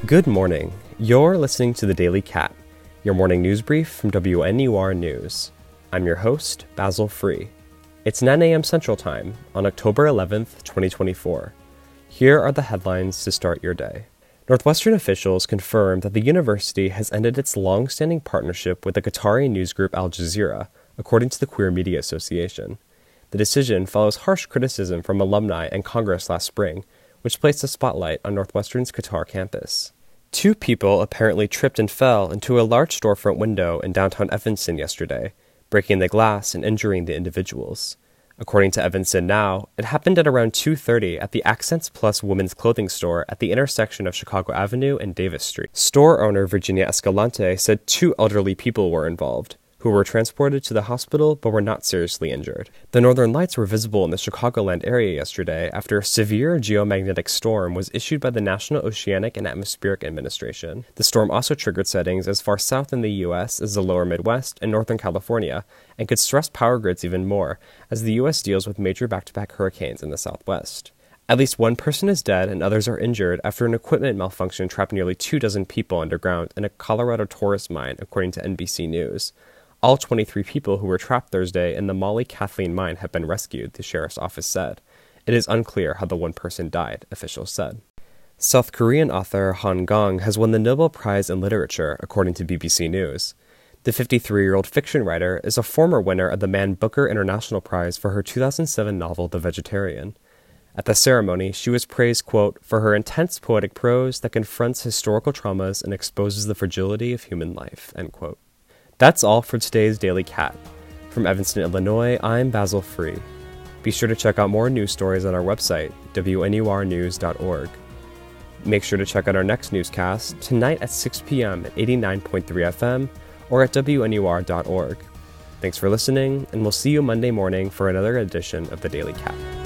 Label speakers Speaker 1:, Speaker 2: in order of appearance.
Speaker 1: Good morning. You're listening to The Daily Cat, your morning news brief from WNUR News. I'm your host, Basil Free. It's 9 a.m. Central Time on October 11th, 2024. Here are the headlines to start your day. Northwestern officials confirmed that the university has ended its long-standing partnership with the Qatari news group Al Jazeera, according to the Queer Media Association. The decision follows harsh criticism from alumni and Congress last spring, which placed a spotlight on Northwestern's Qatar campus. Two people apparently tripped and fell into a large storefront window in downtown Evanston yesterday, breaking the glass and injuring the individuals. According to Evanston Now, it happened at around 2:30 at the Accents Plus women's clothing store at the intersection of Chicago Avenue and Davis Street. Store owner Virginia Escalante said two elderly people were involved, who were transported to the hospital but were not seriously injured. The northern lights were visible in the Chicagoland area yesterday after a severe geomagnetic storm was issued by the National Oceanic and Atmospheric Administration. The storm also triggered sightings as far south in the U.S. as the lower Midwest and Northern California, and could stress power grids even more as the U.S. deals with major back-to-back hurricanes in the Southwest. At least one person is dead and others are injured after an equipment malfunction trapped nearly 24 people underground in a Colorado tourist mine, according to NBC News. All 23 people who were trapped Thursday in the Molly Kathleen mine have been rescued, the sheriff's office said. It is unclear how the one person died, officials said. South Korean author Han Gong has won the Nobel Prize in Literature, according to BBC News. The 53-year-old fiction writer is a former winner of the Man Booker International Prize for her 2007 novel The Vegetarian. At the ceremony, she was praised, quote, for her intense poetic prose that confronts historical traumas and exposes the fragility of human life, end quote. That's all for today's Daily Cat. From Evanston, Illinois, I'm Basil Free. Be sure to check out more news stories on our website, WNURnews.org. Make sure to check out our next newscast tonight at 6 p.m. at 89.3 FM or at WNUR.org. Thanks for listening, and we'll see you Monday morning for another edition of The Daily Cat.